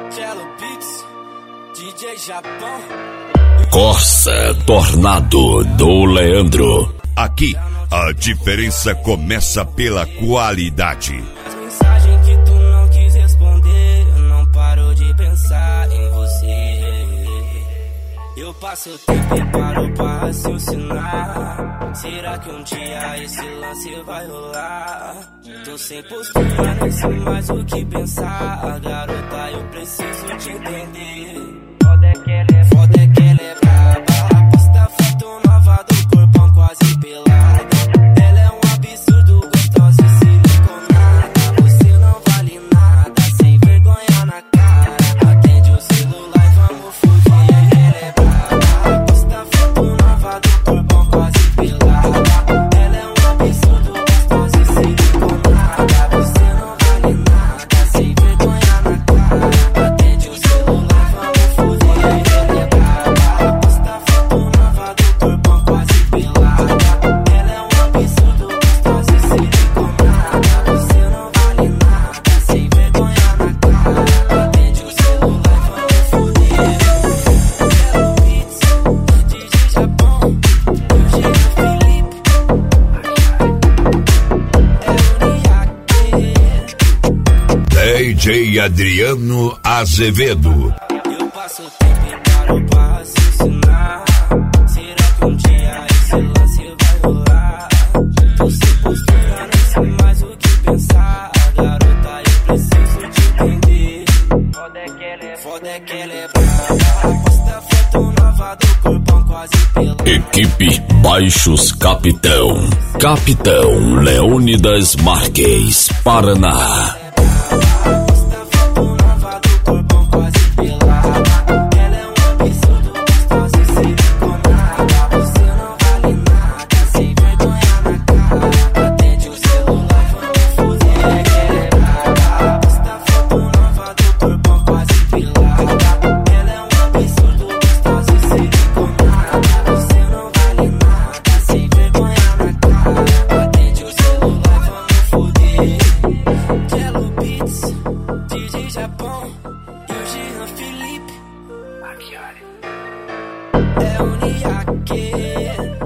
Cello Beats, DJ Japão. Corsa Tornado do Leandro. Aqui, a diferença começa pela qualidade. As mensagens que tu não quis responder, eu não paro de pensar em você. Eu passo o tempo e paro pra raciocinar. Será que um dia esse lance vai rolar? Tô sem postura, nem sei mais o que pensar. Garota, eu preciso te entender. Foda é que ela é braba. Posta foto nova do corpão quase pelada. Ela é um absurdo, gostosa e siliconada. Você não vale nada, sem vergonha na cara. Atende o celular e vamos fugir. Ela é braba. Posta foto nova do corpão quase pelada. Ela é um absurdo, gostosa e siliconada. Você não vale nada, sem vergonha na cara. Atende o celular e vamos fugir. Ela é braba. Posta foto nova do corpão quase pelada. Ela é um absurdo, gostosa e siliconada. Você não vale nada, sem vergonha na cara. Atende o celular e vamos fugir. Cello Beats, DJ Japão, Eugênio Felipe, DJ Adriano Azevedo. Eu passo o tempo e paro pra raciocinar. Será que um dia esse lance vai rolar? Tô sem postura, nem sei mais o que pensar. Garota, eu preciso te entender. Foda é que ela é brava. Posta foto nova do corpão quase pelada. Equipe Baixos Capitão. Capitão Leônidas Marques, Paraná. Posta foto nova do corpão quase pelada. Ela é um absurdo, gostosa e siliconada. Você não vale nada, sem vergonha na cara. Atende o celular, vamos fugir. Ela é brava. Posta foto nova do corpão quase pelada. Ela é um absurdo, gostosa e siliconada. Você não vale nada, sem vergonha na cara. Atende o celular, vamos fugir. Cello Beats, DJ Japão, Eugênio Felipe, é o Niaque.